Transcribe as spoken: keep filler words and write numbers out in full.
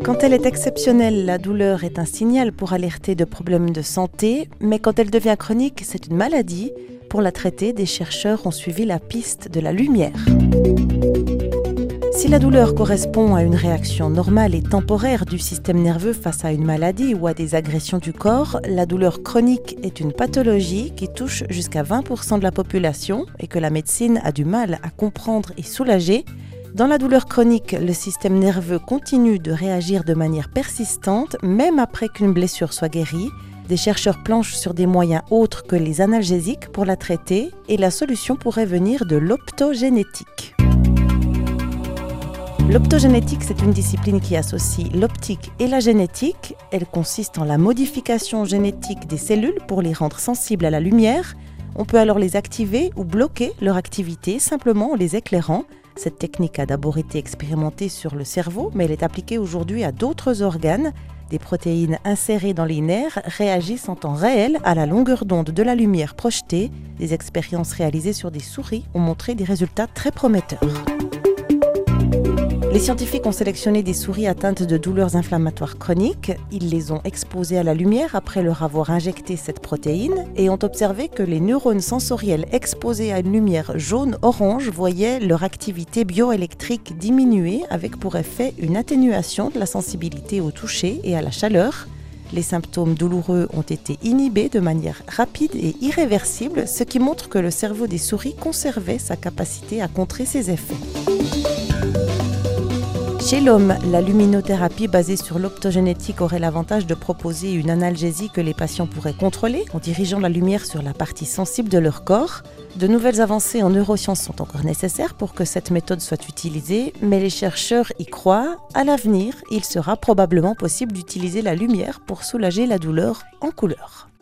Quand elle est exceptionnelle, la douleur est un signal pour alerter de problèmes de santé, mais quand elle devient chronique, c'est une maladie. Pour la traiter, des chercheurs ont suivi la piste de la lumière. Si la douleur correspond à une réaction normale et temporaire du système nerveux face à une maladie ou à des agressions du corps, la douleur chronique est une pathologie qui touche jusqu'à vingt pour cent de la population et que la médecine a du mal à comprendre et soulager. Dans la douleur chronique, le système nerveux continue de réagir de manière persistante, même après qu'une blessure soit guérie. Des chercheurs planchent sur des moyens autres que les analgésiques pour la traiter et la solution pourrait venir de l'optogénétique. L'optogénétique, c'est une discipline qui associe l'optique et la génétique. Elle consiste en la modification génétique des cellules pour les rendre sensibles à la lumière. On peut alors les activer ou bloquer leur activité simplement en les éclairant. Cette technique a d'abord été expérimentée sur le cerveau, mais elle est appliquée aujourd'hui à d'autres organes. Des protéines insérées dans les nerfs réagissent en temps réel à la longueur d'onde de la lumière projetée. Des expériences réalisées sur des souris ont montré des résultats très prometteurs. Les scientifiques ont sélectionné des souris atteintes de douleurs inflammatoires chroniques. Ils les ont exposées à la lumière après leur avoir injecté cette protéine et ont observé que les neurones sensoriels exposés à une lumière jaune-orange voyaient leur activité bioélectrique diminuer avec pour effet une atténuation de la sensibilité au toucher et à la chaleur. Les symptômes douloureux ont été inhibés de manière rapide et irréversible, ce qui montre que le cerveau des souris conservait sa capacité à contrer ces effets. Chez l'homme, la luminothérapie basée sur l'optogénétique aurait l'avantage de proposer une analgésie que les patients pourraient contrôler en dirigeant la lumière sur la partie sensible de leur corps. De nouvelles avancées en neurosciences sont encore nécessaires pour que cette méthode soit utilisée, mais les chercheurs y croient. À l'avenir, il sera probablement possible d'utiliser la lumière pour soulager la douleur en couleur.